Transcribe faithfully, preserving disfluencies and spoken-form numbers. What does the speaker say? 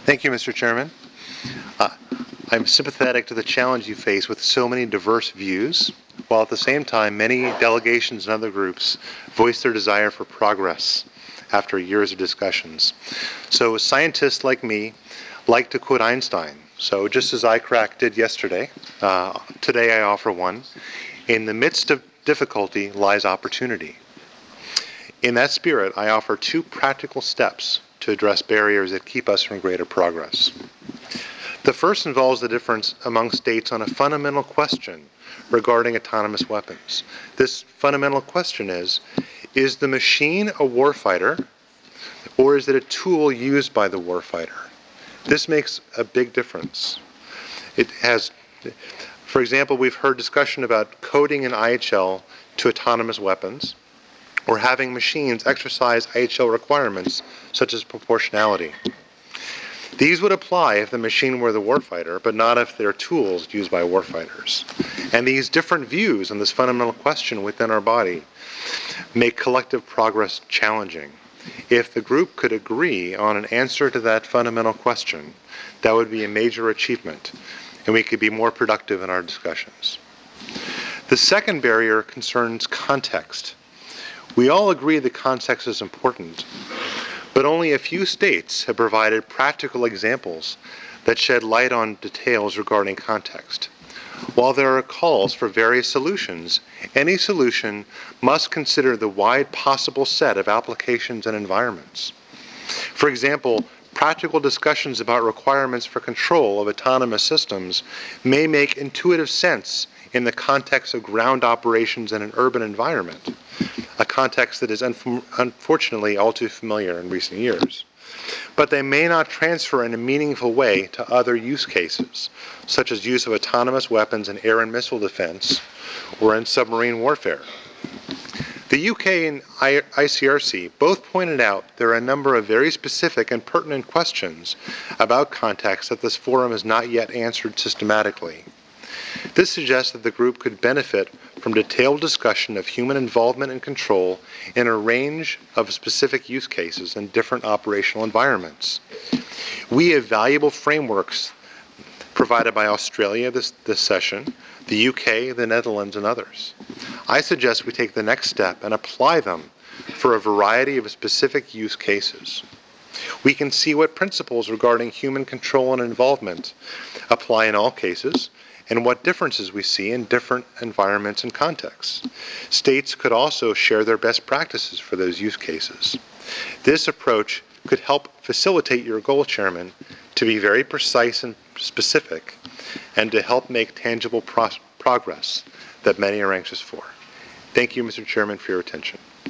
Thank you, Mister Chairman. Uh, I'm sympathetic to the challenge you face with so many diverse views, while at the same time many delegations and other groups voice their desire for progress after years of discussions. So scientists like me like to quote Einstein. So just as I cracked did yesterday, uh, today I offer one. In the midst of difficulty lies opportunity. In that spirit, I offer two practical steps to address barriers that keep us from greater progress. The first involves the difference among states on a fundamental question regarding autonomous weapons. This fundamental question is, is the machine a warfighter, or is it a tool used by the warfighter? This makes a big difference. It has, for example, we've heard discussion about coding an I H L to autonomous weapons, or having machines exercise I H L requirements such as proportionality. These would apply if the machine were the warfighter, but not if they're tools used by warfighters. And these different views on this fundamental question within our body make collective progress challenging. If the group could agree on an answer to that fundamental question, that would be a major achievement, and we could be more productive in our discussions. The second barrier concerns context. We all agree that context is important, but only a few states have provided practical examples that shed light on details regarding context. While there are calls for various solutions, any solution must consider the wide possible set of applications and environments. For example, practical discussions about requirements for control of autonomous systems may make intuitive sense in the context of ground operations in an urban environment, a context that is un- unfortunately all too familiar in recent years. But they may not transfer in a meaningful way to other use cases, such as use of autonomous weapons in air and missile defense or in submarine warfare. The U K and I C R C both pointed out there are a number of very specific and pertinent questions about context that this forum has not yet answered systematically. This suggests that the group could benefit from detailed discussion of human involvement and control in a range of specific use cases in different operational environments. We have valuable frameworks provided by Australia this, this session, the U K, the Netherlands, and others. I suggest we take the next step and apply them for a variety of specific use cases. We can see what principles regarding human control and involvement apply in all cases, and what differences we see in different environments and contexts. States could also share their best practices for those use cases. This approach could help facilitate your goal, Chairman, to be very precise and specific, and to help make tangible pro- progress that many are anxious for. Thank you, Mister Chairman, for your attention.